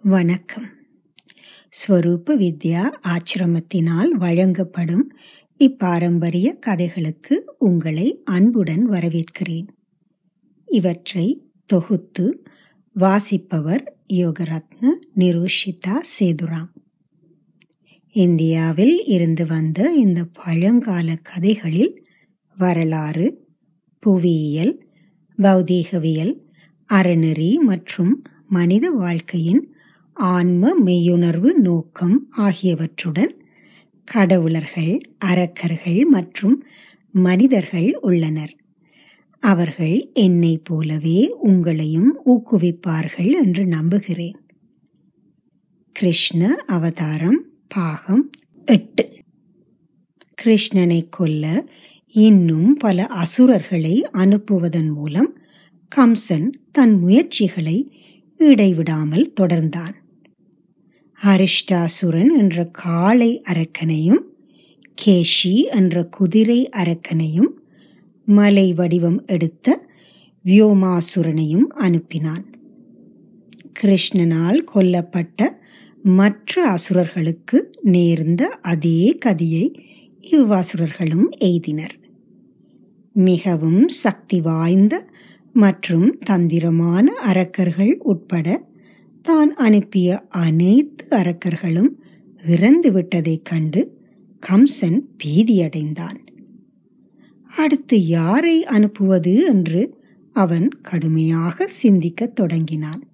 வணக்கம். ஸ்வரூப வித்யா ஆசிரமத்தினால் வழங்கப்படும் இப்பாரம்பரிய கதைகளுக்கு உங்களை அன்புடன் வரவேற்கிறேன். இவற்றை தொகுத்து வாசிப்பவர் யோகரத்ன நிருஷிதா சேதுராம். இந்தியாவில் இருந்து வந்த இந்த பழங்கால கதைகளில் வரலாறு, புவியியல், பௌதீகவியல், அறநெறி மற்றும் மனித வாழ்க்கையின் ஆன்ம மெய்யுணர்வு நோக்கம் ஆகியவற்றுடன் கடவுளர்கள், அரக்கர்கள் மற்றும் மனிதர்கள் உள்ளனர். அவர்கள் என்னை போலவே உங்களையும் ஊக்குவிப்பார்கள் என்று நம்புகிறேன். கிருஷ்ண அவதாரம் பாகம் 8. கிருஷ்ணனை கொல்ல இன்னும் பல அசுரர்களை அனுப்புவதன் மூலம் கம்சன் தன் முயற்சிகளை இடைவிடாமல் தொடர்ந்தான். அரிஷ்டாசுரன் என்ற காளை அரக்கனையும் கேஷி என்ற குதிரை அரக்கனையும் மலை வடிவம் எடுத்த வியோமாசுரனையும் அனுப்பினான். கிருஷ்ணனால் கொல்லப்பட்ட மற்ற அசுரர்களுக்கு நேர்ந்த அதே கதியை இவ்வாசுரர்களும் எய்தினர். மிகவும் சக்தி வாய்ந்த மற்றும் தந்திரமான அரக்கர்கள் உட்பட தான் அனுப்பிய அனைத்து அரக்கர்களும் இறந்துவிட்டதைக் கண்டு கம்சன் பீதியடைந்தான். அடுத்து யாரை அனுப்புவது என்று அவன் கடுமையாக சிந்திக்கத் தொடங்கினான்.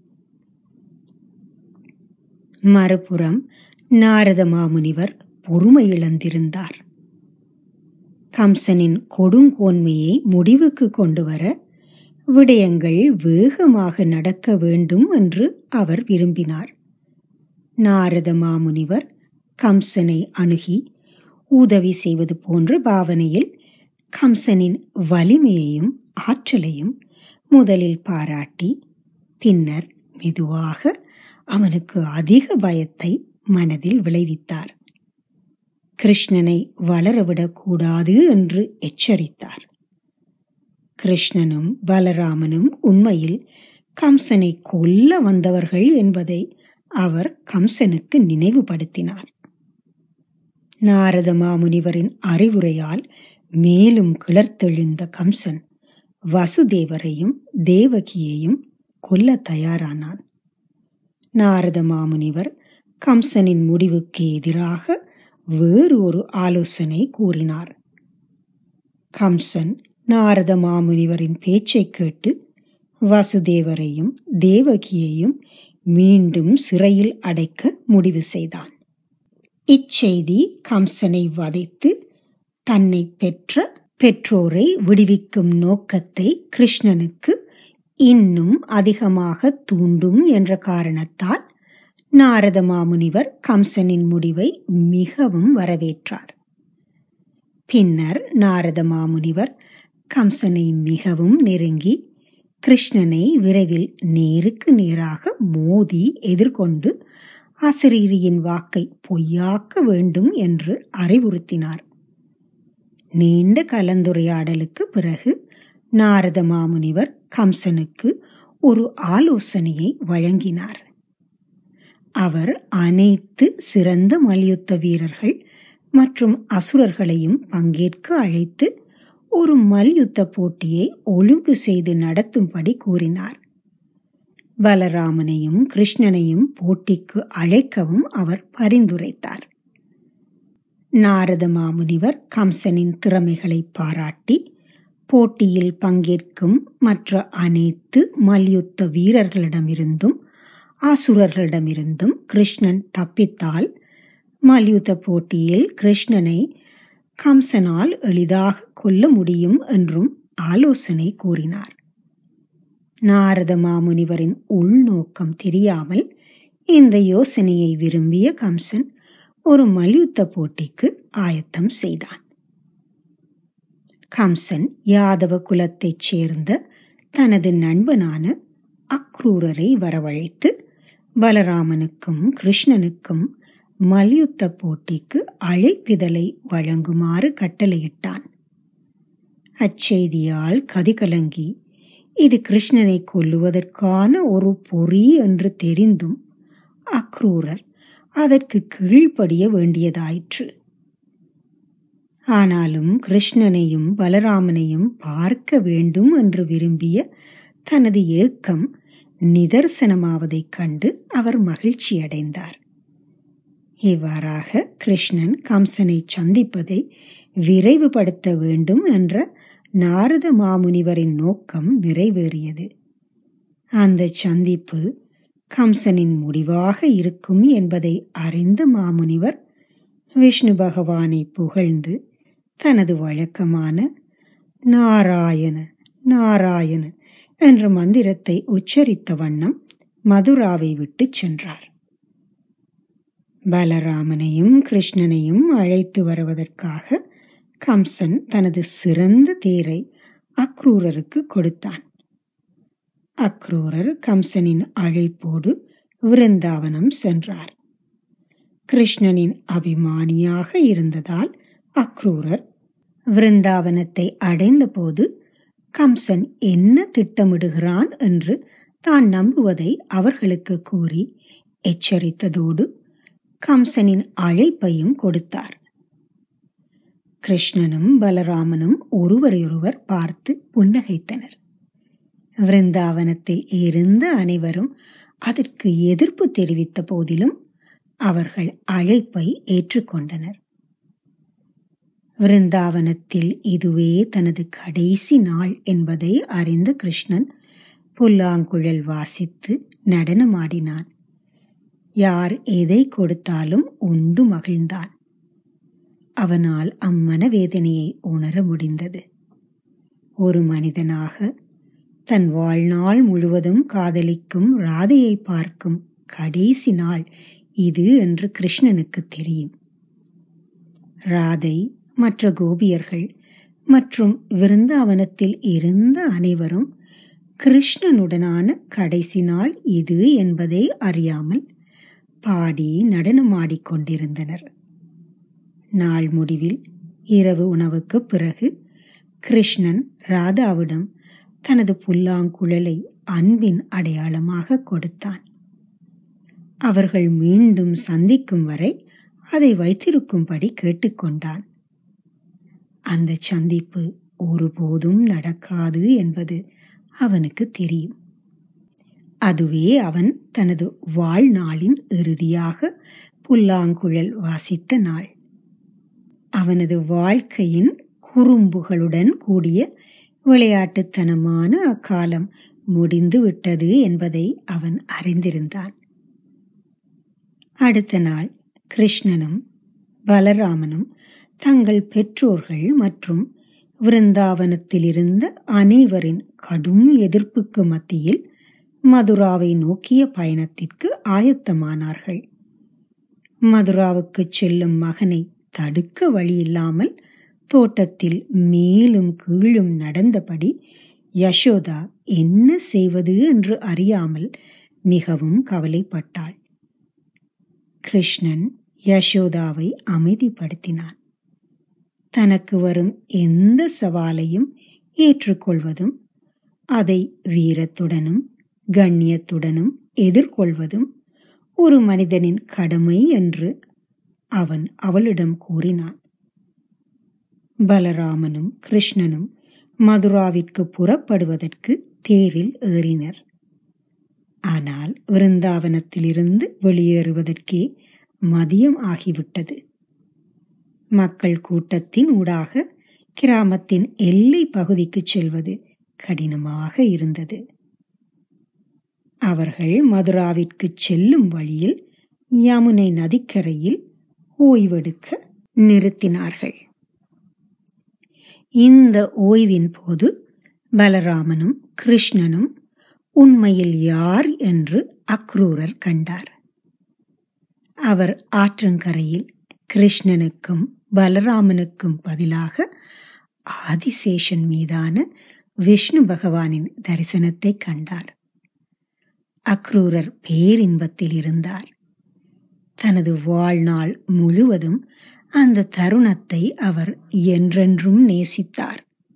மறுபுறம் நாரத மாமுனிவர் பொறுமை இழந்திருந்தார். கம்சனின் கொடுங்கோன்மையை முடிவுக்கு கொண்டு வர விடயங்கள் வேகமாக நடக்க வேண்டும் என்று அவர் விரும்பினார். நாரத மாமுனிவர் கம்சனை அணுகி உதவி செய்வது போன்ற பாவனையில் கம்சனின் வலிமையையும் ஆற்றலையும் முதலில் பாராட்டி பின்னர் மெதுவாக அவனுக்கு அதிக பயத்தை மனதில் விளைவித்தார். கிருஷ்ணனை வளரவிடக்கூடாது என்று எச்சரித்தார். கிருஷ்ணனும் பலராமனும் உண்மையில் கம்சனை கொல்ல வந்தவர்கள் என்பதை அவர் கம்சனுக்கு நினைவுபடுத்தினார். நாரத மாமுனிவரின் அறிவுரையால் மேலும் கிளர்த்தெழுந்த கம்சன் வசுதேவரையும் தேவகியையும் கொல்ல தயாரானான். நாரத மாமுனிவர் கம்சனின் முடிவுக்கு எதிராக வேறு ஒரு ஆலோசனை கூறினார். கம்சன் நாரத மாமுனிவரின் பேச்சை கேட்டு வசுதேவரையும் தேவகியையும் மீண்டும் சிறையில் அடைக்க முடிவு செய்தான். இச்செய்தி கம்சனை வதைத்து தன்னை பெற்ற பெற்றோரை விடுவிக்கும் நோக்கத்தை கிருஷ்ணனுக்கு இன்னும் அதிகமாக தூண்டும் என்ற காரணத்தால் நாரத மாமுனிவர் கம்சனின் முடிவை மிகவும் வரவேற்றார். பின்னர் நாரத மாமுனிவர் கம்சனை மிகவும் நெருங்கி கிருஷ்ணனை விரைவில் நேருக்கு நேராக மோதி எதிர்கொண்டு அசரீரியின் வாக்கை பொய்யாக்க வேண்டும் என்று அறிவுறுத்தினார். நீண்ட கலந்துரையாடலுக்கு பிறகு நாரத மாமுனிவர் கம்சனுக்கு ஒரு ஆலோசனையை வழங்கினார். அவர் அனைத்து சிறந்த மல்யுத்த வீரர்கள் மற்றும் அசுரர்களையும் பங்கேற்க அழைத்து ஒரு மல்யுத்த போட்டியை ஒழுங்கு செய்து நடத்தும்படி கூறினார். பலராமனையும் கிருஷ்ணனையும் போட்டிக்கு அழைக்கவும் அவர் பரிந்துரைத்தார். நாரத மாமுனிவர் கம்சனின் திறமைகளை பாராட்டி போட்டியில் பங்கேற்கும் மற்ற அனைத்து மல்யுத்த வீரர்களிடமிருந்தும் அசுரர்களிடமிருந்தும் கிருஷ்ணன் தப்பித்தால் மல்யுத்த போட்டியில் கிருஷ்ணனை கம்சனால் எளிதாக கொல்ல முடியும் என்றும் ஆலோசனை கூறினார். நாரத மாமுனிவரின் உள்நோக்கம் தெரியாமல் இந்த யோசனையை விரும்பிய கம்சன் ஒரு மல்யுத்த போட்டிக்கு ஆயத்தம் செய்தான். கம்சன் யாதவ குலத்தைச் சேர்ந்த தனது நண்பனான அக்ரூரரை வரவழைத்து பலராமனுக்கும் கிருஷ்ணனுக்கும் மல்யுத்த போட்டிக்கு அழைப்பிதழை வழங்குமாறு கட்டளையிட்டான். அச்செய்தியால் கதிகலங்கி இது கிருஷ்ணனை கொல்லுவதற்கான ஒரு பொறி என்று தெரிந்தும் அக்ரூரர் அதற்கு கீழ்ப்படிய வேண்டியதாயிற்று. ஆனாலும் கிருஷ்ணனையும் பலராமனையும் பார்க்க வேண்டும் என்று விரும்பிய தனது ஏக்கம் நிதர்சனமாவதைக் கண்டு அவர் மகிழ்ச்சியடைந்தார். இவ்வாறாக கிருஷ்ணன் கம்சனை சந்திப்பதை விரைவுபடுத்த வேண்டும் என்ற நாரத மாமுனிவரின் நோக்கம் நிறைவேறியது. அந்த சந்திப்பு கம்சனின் முடிவாக இருக்கும் என்பதை அறிந்த மாமுனிவர் விஷ்ணு பகவானை புகழ்ந்து தனது வழக்கமான நாராயண நாராயண என்ற மந்திரத்தை உச்சரித்த வண்ணம் மதுராவை விட்டு சென்றார். பலராமனையும் கிருஷ்ணனையும் அழைத்து வருவதற்காக கம்சன் தனது சிறந்த தேரை அக்ரூரருக்கு கொடுத்தான். அக்ரூரர் கம்சனின் அழைப்போடு விருந்தாவனம் சென்றார். கிருஷ்ணனின் அபிமானியாக இருந்ததால் அக்ரூரர் விருந்தாவனத்தை அடைந்தபோது கம்சன் என்ன திட்டமிடுகிறான் என்று தான் நம்புவதை அவர்களுக்கு கூறி எச்சரித்ததோடு கம்சனின் அழைப்பையும் கொடுத்தார். கிருஷ்ணனும் பலராமனும் ஒருவரையொருவர் பார்த்து புன்னகைத்தனர். விருந்தாவனத்தில் இருந்த அனைவரும் அதற்கு எதிர்ப்பு தெரிவித்த போதிலும் அவர்கள் அழைப்பை ஏற்றுக்கொண்டனர். விருந்தாவனத்தில் இதுவே தனது கடைசி நாள் என்பதை அறிந்த கிருஷ்ணன் புல்லாங்குழல் வாசித்து நடனமாடினான். யார் எதை கொடுத்தாலும் உண்டு மகிழ்ந்தான். அவனால் அம்மனவேதனையை உணர முடிந்தது. ஒரு மனிதனாக தன் வாழ்நாள் முழுவதும் காதலிக்கும் ராதையை பார்க்கும் கடைசி நாள் இது என்று கிருஷ்ணனுக்கு தெரியும். ராதை, மற்ற கோபியர்கள் மற்றும் விருந்தாவனத்தில் இருந்த அனைவரும் கிருஷ்ணனுடனான கடைசி நாள் இது என்பதை அறியாமல் பாடி நடனமாடிக்கொண்டிருந்தனர். நாள் முடிவில் இரவு உணவுக்கு பிறகு கிருஷ்ணன் ராதாவிடம் தனது புல்லாங்குழலை அன்பின் அடையாளமாக கொடுத்தான். அவர்கள் மீண்டும் சந்திக்கும் வரை அதை வைத்திருக்கும்படி கேட்டுக்கொண்டான். அந்த சந்திப்பு ஒருபோதும் நடக்காது என்பது அவனுக்கு தெரியும். அதுவே அவன் தனது வாழ்நாளின் இறுதியாக புல்லாங்குழல் வாசித்த நாள். அவனது வாழ்க்கையின் குறும்புகளுடன் கூடிய விளையாட்டுத்தனமான அக்காலம் முடிந்து விட்டது என்பதை அவன் அறிந்திருந்தான். அடுத்த நாள் கிருஷ்ணனும் பலராமனும் தங்கள் பெற்றோர்கள் மற்றும் விருந்தாவனத்தில் இருந்த அனைவரின் கடும் எதிர்ப்புக்கு மத்தியில் மதுராவை நோக்கிய பயணத்திற்கு ஆயத்தமானார்கள். மதுராவுக்கு செல்லும் மகனை தடுக்க வழியில்லாமல் தோட்டத்தில் மேலும் கீழும் நடந்தபடி யசோதா என்ன செய்வது என்று அறியாமல் மிகவும் கவலைப்பட்டாள். கிருஷ்ணன் யசோதாவை அமைதிப்படுத்தினான். தனக்கு வரும் எந்த சவாலையும் ஏற்றுக்கொள்வதும் அதை வீரத்துடனும் கண்ணியத்துடனும் எதிர்கொள்வதும் ஒரு மனிதனின் கடமை என்று அவன் அவளிடம் கூறினான். பலராமனும் கிருஷ்ணனும் மதுராவிற்கு புறப்படுவதற்கு தேரில் ஏறினர். ஆனால் விருந்தாவனத்திலிருந்து வெளியேறுவதற்கே மதியம் ஆகிவிட்டது. மக்கள் கூட்டத்தின் ஊடாக கிராமத்தின் எல்லை பகுதிக்கு செல்வது கடினமாக இருந்தது. அவர்கள் மதுராவிற்கு செல்லும் வழியில் யமுனை நதிக்கரையில் ஓய்வெடுக்க நிறுத்தினார்கள். இந்த ஓய்வின் போது பலராமனும் கிருஷ்ணனும் உண்மையில் யார் என்று அக்ரூரர் கண்டார். அவர் ஆற்றங்கரையில் கிருஷ்ணனுக்கும் பலராமனுக்கும் பதிலாக ஆதிசேஷன் மீதான விஷ்ணு பகவானின் தரிசனத்தை கண்டார். அக்ரூரர் பேரின்பத்தில் இருந்தார். தனது வாழ்நாள் முழுவதும் அந்த தருணத்தை அவர் என்றென்றும் நேசித்தார்.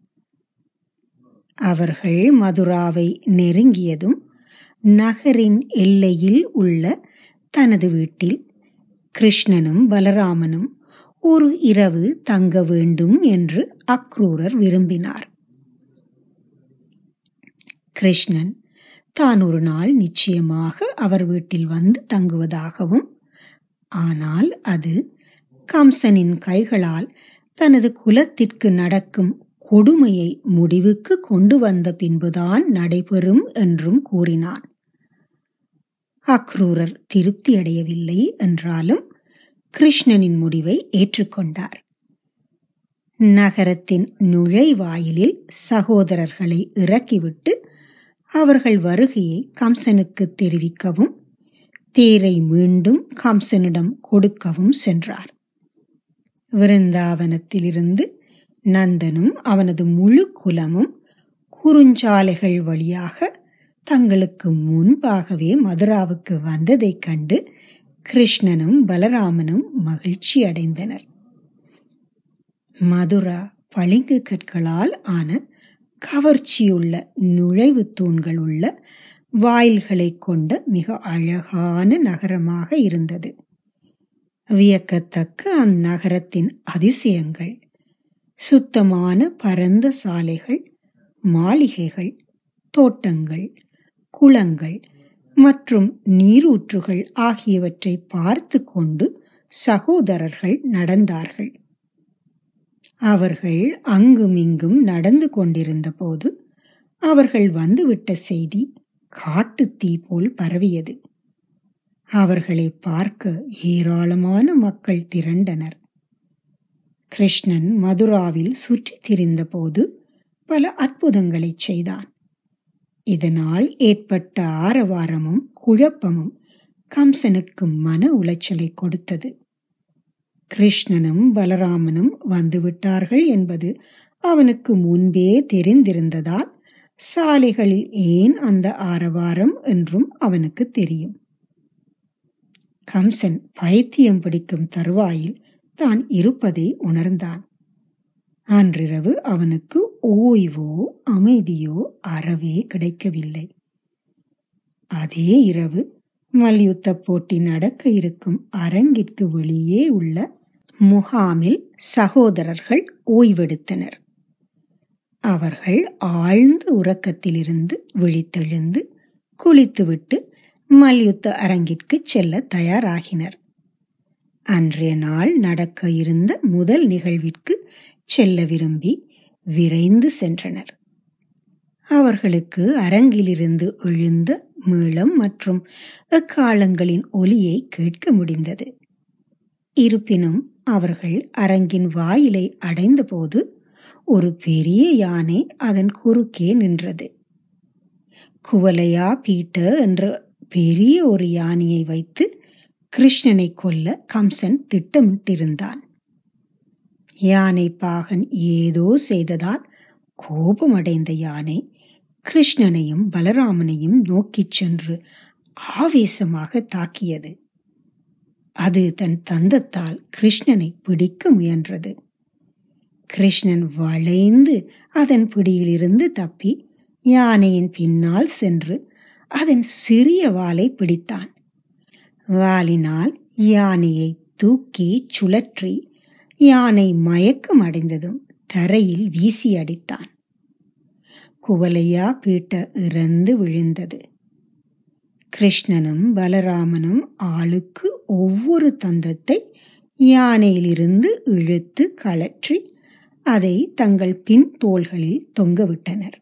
அவர்கள் மதுராவை நெருங்கியதும் நகரின் எல்லையில் உள்ள தனது வீட்டில் கிருஷ்ணனும் பலராமனும் ஒரு இரவு தங்க வேண்டும் என்று அக்ரூரர் விரும்பினார். கிருஷ்ணன் தான் ஒரு நாள் நிச்சயமாக அவர் வீட்டில் வந்து தங்குவதாகவும், ஆனால் அது கம்சனின் கைகளால் தனது குலத்திற்கு நடக்கும் கொடுமையை முடிவுக்கு கொண்டு வந்த பின்புதான் நடைபெறும் என்றும் கூறினான். அக்ரூரர் திருப்தி அடையவில்லை என்றாலும் கிருஷ்ணனின் முடிவை ஏற்றுக்கொண்டார். நகரத்தின் நுழைவாயிலில் சகோதரர்களை இறக்கிவிட்டு அவர்கள் வருகையை கம்சனுக்கு தெரிவிக்கவும், தேரை மீண்டும் கம்சனிடம் கொடுக்கவும் சென்றார். விருந்தாவனத்திலிருந்து நந்தனும் அவனது முழு குலமும் குறுஞ்சாலைகள் வழியாக தங்களுக்கு முன்பாகவே மதுராவுக்கு வந்ததைக் கண்டு கிருஷ்ணனும் பலராமனும் மகிழ்ச்சி அடைந்தனர். மதுரா பளிங்கு கற்களால் ஆன கவர்ச்சியுள்ள நுழைவு தூண்கள் உள்ள வாயில்களை கொண்ட மிக அழகான நகரமாக இருந்தது. வியக்கத்தக்க அந்நகரத்தின் அதிசயங்கள் சுத்தமான பரந்த சாலைகள், மாளிகைகள், தோட்டங்கள், குளங்கள் மற்றும் நீரூற்றுகள் ஆகியவற்றை பார்த்து கொண்டு சகோதரர்கள் நடந்தார்கள். அவர்கள் அங்குமிங்கும் நடந்து கொண்டிருந்த போது அவர்கள் வந்துவிட்ட செய்தி காட்டுத்தீ போல் பரவியது. அவர்களை பார்க்க ஏராளமான மக்கள் திரண்டனர். கிருஷ்ணன் மதுராவில் சுற்றித் திரிந்த போது பல அற்புதங்களை செய்தான். இதனால் ஏற்பட்ட ஆரவாரமும் குழப்பமும் கம்சனுக்கு மன உளைச்சலை கொடுத்தது. கிருஷ்ணனும் பலராமனும் வந்துவிட்டார்கள் என்பது அவனுக்கு முன்பே தெரிந்திருந்ததால் சாலைகளில் ஏன் அந்த ஆரவாரம் என்றும் அவனுக்கு தெரியும். கம்சன் பைத்தியம் பிடிக்கும் தருவாயில் தான் இருப்பதை உணர்ந்தான். அன்றிரவு அவனுக்கு ஓய்வோ அமைதியோ அறவே கிடைக்கவில்லை. அதே இரவு மல்யுத்த போட்டி நடக்க இருக்கும் அரங்கிற்கு வெளியே உள்ள முகாமில் சகோதரர்கள் ஓய்வெடுத்தனர். அவர்கள் ஆழ்ந்த உறக்கத்திலிருந்து விழித்தெழுந்து குளித்துவிட்டு மல்யுத்த அரங்கிற்கு செல்ல தயாராகினர். அன்றைய நாள் நடக்க இருந்த முதல் நிகழ்விற்கு செல்ல விரும்பி விரைந்து சென்றனர். அவர்களுக்கு அரங்கிலிருந்து எழுந்த மேளம் மற்றும் எக்காளங்களின் ஒலியை கேட்க முடிந்தது. இருப்பினும் அவர்கள் அரங்கின் வாயிலை அடைந்தபோது ஒரு பெரிய யானை அதன் குறுக்கே நின்றது. குவலையா பீட்ட என்ற பெரிய ஒரு யானையை வைத்து கிருஷ்ணனை கொல்ல கம்சன் திட்டமிட்டிருந்தான். யானை பாகன் ஏதோ செய்ததால் கோபமடைந்த யானை கிருஷ்ணனையும் பலராமனையும் நோக்கிச் சென்று ஆவேசமாக தாக்கியது. அது தன் தந்தத்தால் கிருஷ்ணனை பிடிக்க முயன்றது. கிருஷ்ணன் வளைந்து அதன் பிடியிலிருந்து தப்பி யானையின் பின்னால் சென்று அதன் சிறிய வாலை பிடித்தான். வாலினால் யானையை தூக்கி சுழற்றி யானை மயக்கம் அடைந்ததும் தரையில் வீசி அடித்தான். குவலையா பீட்ட இறந்து விழுந்தது. கிருஷ்ணனும் பலராமனும் ஆளுக்கு ஒவ்வொரு தந்தத்தை யானையிலிருந்து இழுத்து கழற்றி அதை தங்கள் பின் தோள்களில் தொங்கவிட்டனர்.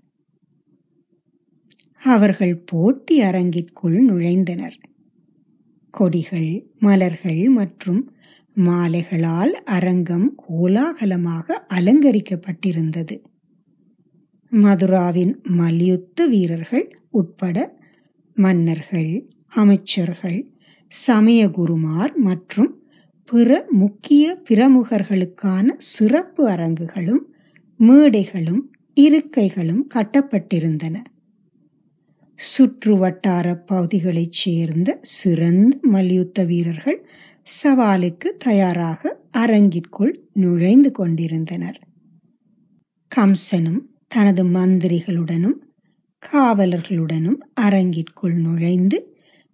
அவர்கள் போட்டி அரங்கிற்குள் நுழைந்தனர். கொடிகள், மலர்கள் மற்றும் மாலைகளால் அரங்கம் கோலாகலமாக அலங்கரிக்கப்பட்டிருந்தது. மதுராவின் மல்யுத்த வீரர்கள் உட்பட மன்னர்கள், அமைச்சர்கள், சமயகுருமார் மற்றும் பிற முக்கிய பிரமுகர்களுக்கான சிறப்பு அரங்குகளும் மேடைகளும் இருக்கைகளும் கட்டப்பட்டிருந்தன. சுற்று வட்டார பகுதிகளைச் சேர்ந்த சிறந்த மல்யுத்த வீரர்கள் சவாலுக்கு தயாராக அரங்கிற்குள் நுழைந்து கொண்டிருந்தனர். கம்சனும் தனது மந்திரிகளுடனும் காவலர்களுடனும் அரங்கிற்குள் நுழைந்து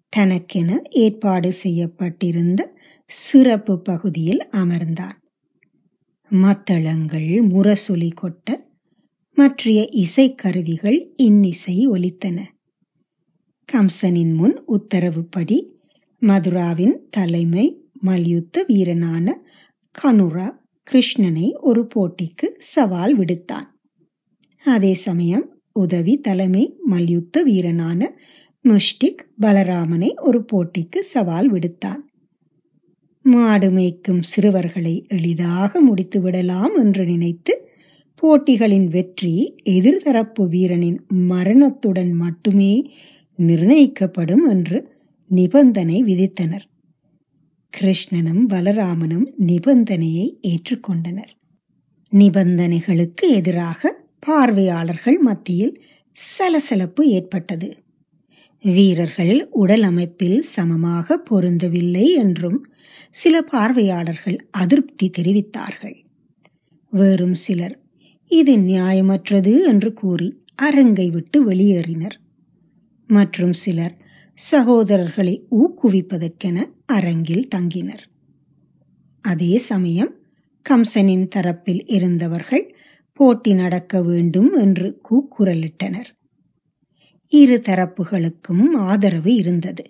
தனக்கென ஏற்பாடு செய்யப்பட்டிருந்த சிறப்பு பகுதியில் அமர்ந்தான். மத்தளங்கள் முரசொலி கொட்ட மற்றைய இசைக்கருவிகள் இன்னிசை ஒலித்தன. கம்சனின் முன் உத்தரவுப்படி மதுராவின் தலைமை மல்யுத்த வீரனான கனுரா கிருஷ்ணனை ஒரு போட்டிக்கு சவால் விடுத்தான். அதே சமயம் உதவி தலைமை மல்யுத்த வீரனான முஷ்டிக் பலராமனை ஒரு போட்டிக்கு சவால் விடுத்தான். மாடு மேய்க்கும் சிறுவர்களை எளிதாக முடித்து விடலாம் என்று நினைத்து போட்டிகளின் வெற்றி எதிர்தரப்பு வீரனின் மரணத்துடன் மட்டுமே நிர்ணயிக்கப்படும் என்று நிபந்தனை விதித்தனர். கிருஷ்ணனும் பலராமனும் நிபந்தனையை ஏற்றுக்கொண்டனர். நிபந்தனைகளுக்கு எதிராக பார்வையாளர்கள் மத்தியில் சலசலப்பு ஏற்பட்டது. வீரர்கள் உடல் அமைப்பில் சமமாக பொருந்தவில்லை என்றும் சில பார்வையாளர்கள் அதிருப்தி தெரிவித்தார்கள். வேறும் சிலர் இது நியாயமற்றது என்று கூறி அரங்கை விட்டு வெளியேறினர். மற்றும் சிலர் சகோதரர்களை ஊக்குவிப்பதற்கென அரங்கில் தங்கினர். அதே சமயம் கம்சனின் தரப்பில் இருந்தவர்கள் போட்டி நடக்க வேண்டும் என்று கூக்குரலிட்டனர். இரு தரப்புகளுக்கும் ஆதரவு இருந்தது.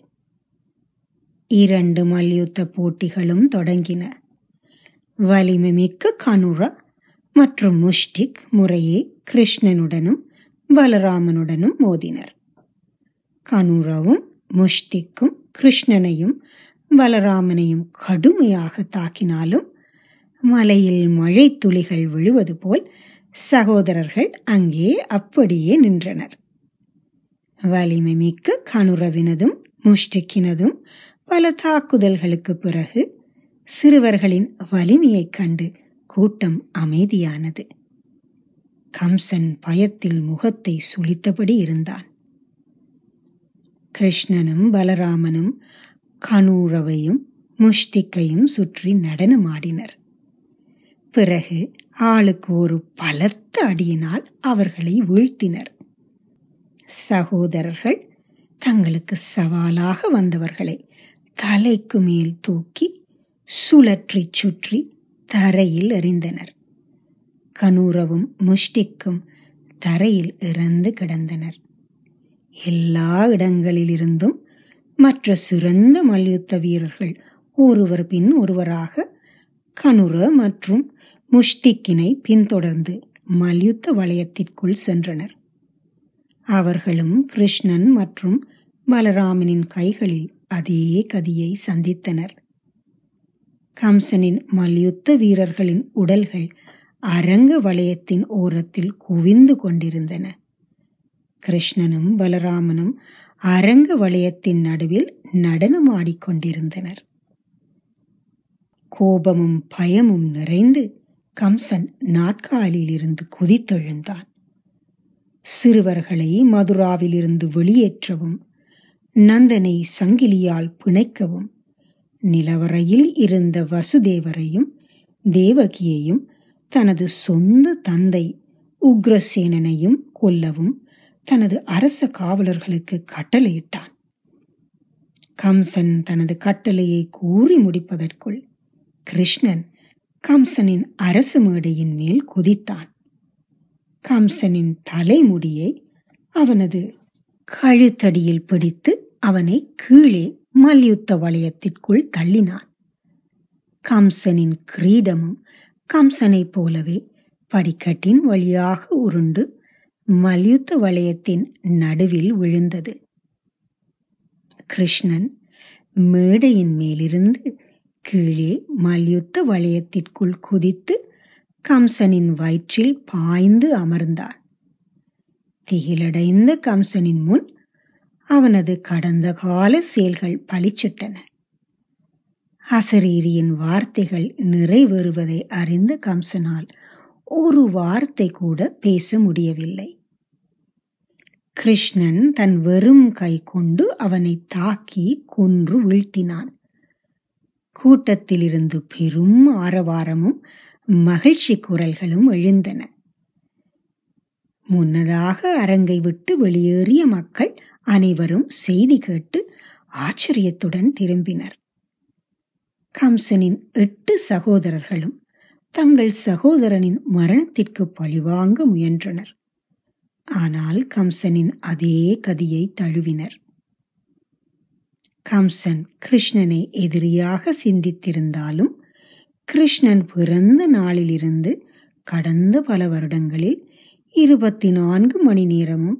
2 மல்யுத்த போட்டிகளும் தொடங்கின. வலிமை மிக்க கனுரா மற்றும் முஷ்டிக் முறையே கிருஷ்ணனுடனும் பலராமனுடனும் மோதினர். கனுராவும் முஷ்டிக்கும் கிருஷ்ணனையும் பலராமனையும் கடுமையாக தாக்கினாலும் மலையில் மழை துளிகள் விழுவது போல் சகோதரர்கள் அங்கே அப்படியே நின்றனர். வலிமை மிக்க கனுரவினதும் முஷ்டிக்கினதும் பல தாக்குதல்களுக்கு பிறகு சிறுவர்களின் வலிமையைக் கண்டு கூட்டம் அமைதியானது. கம்சன் பயத்தில் முகத்தை சுளித்தபடி இருந்தான். கிருஷ்ணனும் பலராமனும் கனுரவையும் முஷ்டிக்கையும் சுற்றி நடனமாடினர். பிறகு ஆளுக்கு ஒரு பலத்த அடியினால் அவர்களை வீழ்த்தினர். சகோதரர்கள் தங்களுக்கு சவாலாக வந்தவர்களை தலைக்கு மேல் தூக்கி சுழற்றி சுற்றி தரையில் எறிந்தனர். கனுரவும் முஷ்டிக்கும் தரையில் இறந்து கிடந்தனர். எல்லா இடங்களிலிருந்தும் மற்ற சிறந்த மல்யுத்த வீரர்கள் ஒருவர் பின் ஒருவராக கனுர மற்றும் முஷ்டிக்கினை பின்தொடர்ந்து மல்யுத்த வளையத்திற்குள் சென்றனர். அவர்களும் கிருஷ்ணன் மற்றும் பலராமனின் கைகளில் அதே கதியை சந்தித்தனர். கம்சனின் மல்யுத்த வீரர்களின் உடல்கள் அரங்க வளையத்தின் ஓரத்தில் குவிந்து கொண்டிருந்தன. கிருஷ்ணனும் பலராமனும் அரங்க வளையத்தின் நடுவில் நடனமாடிக்கொண்டிருந்தனர். கோபமும் பயமும் நிறைந்து கம்சன் நாற்காலியிலிருந்து குதித்தெழுந்தான். சிறுவர்களை மதுராவிலிருந்து வெளியேற்றவும் நந்தனை சங்கிலியால் பிணைக்கவும் நிலவரையில் இருந்த வசுதேவரையும் தேவகியையும் தனது சொந்த தந்தை உக்ரசேனனையும் கொல்லவும் தனது அரச காவலர்களுக்கு கட்டளையிட்டான். கம்சன் தனது கட்டளையை கூறி முடிப்பதற்குள் கிருஷ்ணன் கம்சனின் அரசு மேடையின் மேல் குதித்தான். கம்சனின் தலைமுடியை அவனது கழுத்தடியில் பிடித்து அவனை கீழே மல்யுத்த வளையத்திற்குள் தள்ளினான். கம்சனின் கிரீடமும் கம்சனைப் போலவே படிக்கட்டின் வழியாக உருண்டு மல்யுத்த வளையத்தின் நடுவில் விழுந்தது. கிருஷ்ணன் மேடையின் மேலிருந்து கீழே மல்யுத்த வளையத்திற்குள் குதித்து கம்சனின் வயிற்றில் பாய்ந்து அமர்ந்தான். திகிலடைந்த கம்சனின் முன் அவனது கடந்த கால செயல்கள் பளிச்சிட்டன. அசரீரியின் வார்த்தைகள் நிறைவேறுவதை அறிந்த கம்சனால் ஒரு வார்த்தை கூட பேச முடியவில்லை. கிருஷ்ணன் தன் வெறும் கை கொண்டு அவனை தாக்கி கொன்று வீழ்த்தினான். கூட்டத்திலிருந்து பெரும் ஆரவாரமும் மகிழ்ச்சி குரல்களும் எழுந்தன. முன்னதாக அரங்கை விட்டு வெளியேறிய மக்கள் அனைவரும் செய்தி கேட்டு ஆச்சரியத்துடன் திரும்பினர். கம்சனின் 8 சகோதரர்களும் தங்கள் சகோதரனின் மரணத்திற்கு பழிவாங்க முயன்றனர். ஆனால் கம்சனின் அதே கதியை தழுவினர். கம்சன் கிருஷ்ணனை எதிரியாக சிந்தித்திருந்தாலும் கிருஷ்ணன் பிறந்த நாளிலிருந்து கடந்த பல வருடங்களில் 24 மணி நேரமும்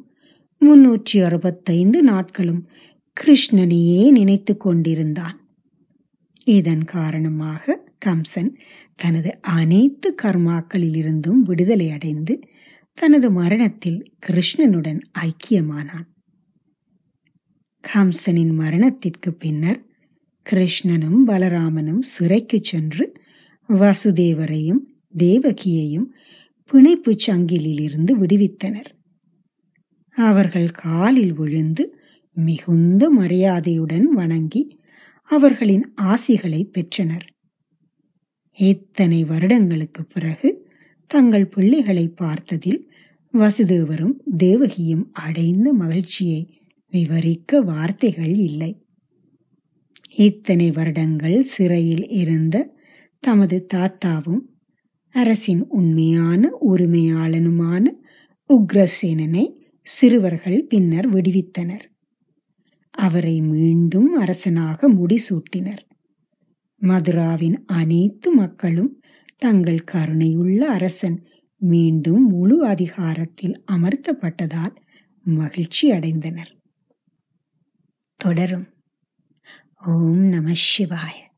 365 நாட்களும் கிருஷ்ணனையே நினைத்து கொண்டிருந்தான். இதன் காரணமாக கம்சன் தனது அனைத்து கர்மாக்களிலிருந்தும் விடுதலை அடைந்து தனது மரணத்தில் கிருஷ்ணனுடன் ஐக்கியமானான். கம்சனின் மரணத்திற்கு பின்னர் கிருஷ்ணனும் பலராமனும் சிறைக்கு சென்று வசுதேவரையும் தேவகியையும் பிணைப்பு சங்கிலிலிருந்து விடுவித்தனர். அவர்கள் காலில் விழுந்து மிகுந்த மரியாதையுடன் வணங்கி அவர்களின் ஆசிகளை பெற்றனர். இத்தனை வருடங்களுக்கு பிறகு தங்கள் பிள்ளைகளை பார்த்ததில் வசுதேவரும் தேவகியும் அடைந்த மகிழ்ச்சியை விவரிக்க வார்த்தைகள் இல்லை. இத்தனை வருடங்கள் சிறையில் இருந்த தமது தாத்தாவும் அரசின் உண்மையான உரிமையாளனுமான உக்ரசேனனை சிறுவர்கள் பின்னர் விடுவித்தனர். அவரை மீண்டும் அரசனாக முடிசூட்டினர். மதுராவின் அனைத்து மக்களும் தங்கள் கருணையுள்ள அரசன் மீண்டும் முழு அதிகாரத்தில் அமர்த்தப்பட்டதால் மகிழ்ச்சி அடைந்தனர். தொடரும். ஓம் நம சிவாய.